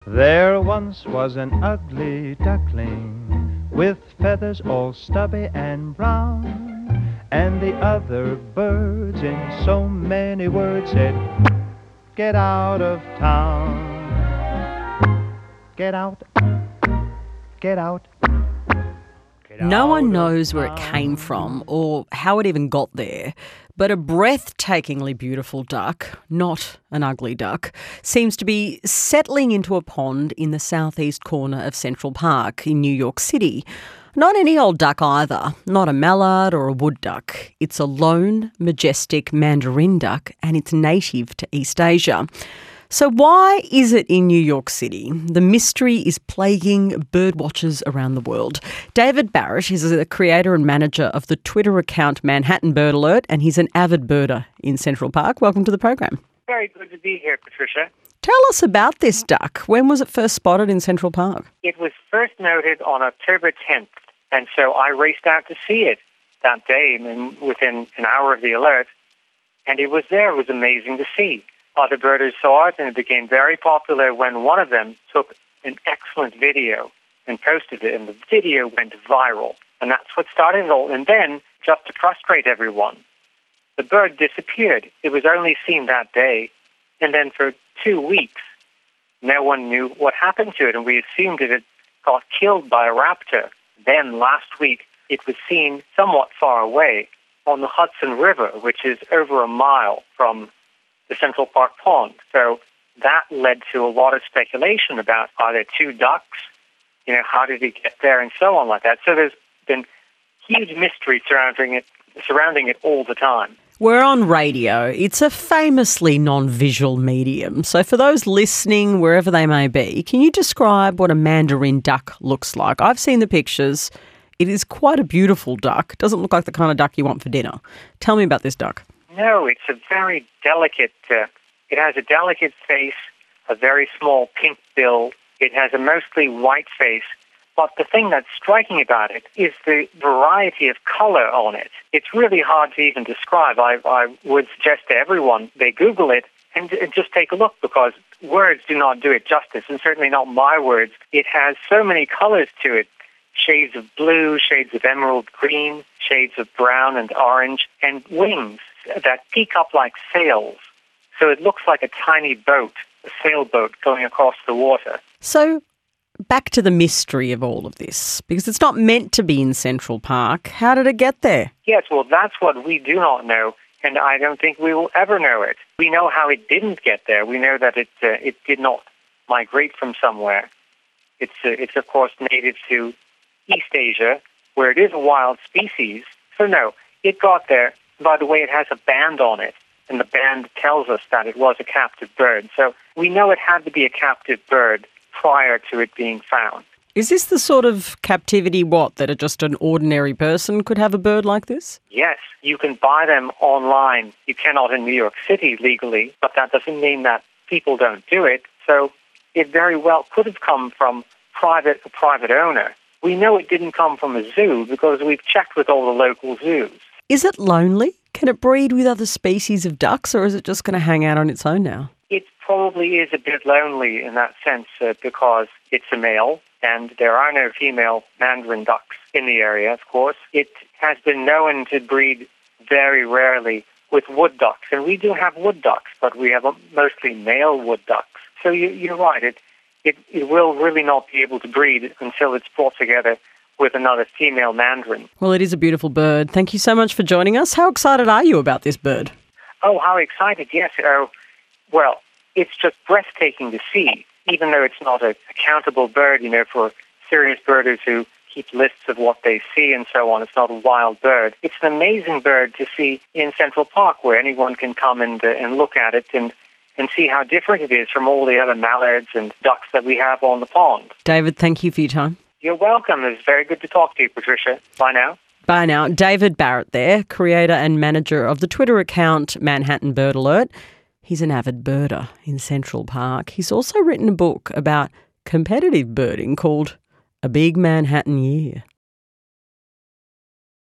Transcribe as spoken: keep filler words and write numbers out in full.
There once was an ugly duckling with feathers all stubby and brown, and the other birds in so many words said, "Get out of town. Get out. Get out." Get No out one of knows where it town. came from or how it even got there, but a breathtakingly beautiful duck, not an ugly duck, seems to be settling into a pond in the southeast corner of Central Park in New York City. Not any old duck either, not a mallard or a wood duck. It's a lone, majestic mandarin duck, and it's native to East Asia. So why is it in New York City? The mystery is plaguing birdwatchers around the world. David Barrett is the creator and manager of the Twitter account Manhattan Bird Alert, and he's an avid birder in Central Park. Welcome to the program. Very good to be here, Patricia. Tell us about this duck. When was it first spotted in Central Park? It was first noted on October tenth, and so I raced out to see it that day and within an hour of the alert, and it was there. It was amazing to see. Other birders saw it, and it became very popular when one of them took an excellent video and posted it, and the video went viral. And that's what started it all. And then, just to frustrate everyone, the bird disappeared. It was only seen that day, and then for two weeks, no one knew what happened to it, and we assumed it had got killed by a raptor. Then, last week, it was seen somewhat far away on the Hudson River, which is over a mile from the Central Park pond. So that led to a lot of speculation about, are there two ducks? You know, how did it get there, and so on like that. So there's been huge mystery surrounding it, surrounding it all the time. We're on radio. It's a famously non-visual medium. So for those listening, wherever they may be, can you describe what a mandarin duck looks like? I've seen the pictures. It is quite a beautiful duck. It doesn't look like the kind of duck you want for dinner. Tell me about this duck. No, it's a very delicate, uh, it has a delicate face, a very small pink bill. It has a mostly white face. But the thing that's striking about it is the variety of color on it. It's really hard to even describe. I, I would suggest to everyone they Google it and, and just take a look, because words do not do it justice, and certainly not my words. It has so many colors to it. Shades of blue, shades of emerald green, shades of brown and orange, and wings that peak up like sails. So it looks like a tiny boat, a sailboat going across the water. So back to the mystery of all of this, because it's not meant to be in Central Park. How did it get there? Yes, well, that's what we do not know, and I don't think we will ever know it. We know how it didn't get there. We know that it uh, it did not migrate from somewhere. It's, uh, it's of course, native to East Asia, where it is a wild species. So no, it got there. By the way, it has a band on it, and the band tells us that it was a captive bird. So we know it had to be a captive bird prior to it being found. Is this the sort of captivity, what, that just an ordinary person could have a bird like this? Yes, you can buy them online. You cannot in New York City legally, but that doesn't mean that people don't do it. So it very well could have come from private a private owner. We know it didn't come from a zoo because we've checked with all the local zoos. Is it lonely? Can it breed with other species of ducks, or is it just going to hang out on its own now? It probably is a bit lonely in that sense uh, because it's a male and there are no female mandarin ducks in the area, of course. It has been known to breed very rarely with wood ducks, and we do have wood ducks, but we have mostly male wood ducks. So you, you're right, it, it, it will really not be able to breed until it's brought together with another female mandarin. Well, it is a beautiful bird. Thank you so much for joining us. How excited are you about this bird? Oh, how excited, yes. Oh, well, it's just breathtaking to see, even though it's not a countable bird, you know, for serious birders who keep lists of what they see and so on. It's not a wild bird. It's an amazing bird to see in Central Park, where anyone can come and, uh, and look at it and and see how different it is from all the other mallards and ducks that we have on the pond. David, thank you for your time. You're welcome. It's very good to talk to you, Patricia. Bye now. Bye now. David Barrett there, creator and manager of the Twitter account Manhattan Bird Alert. He's an avid birder in Central Park. He's also written a book about competitive birding called A Big Manhattan Year.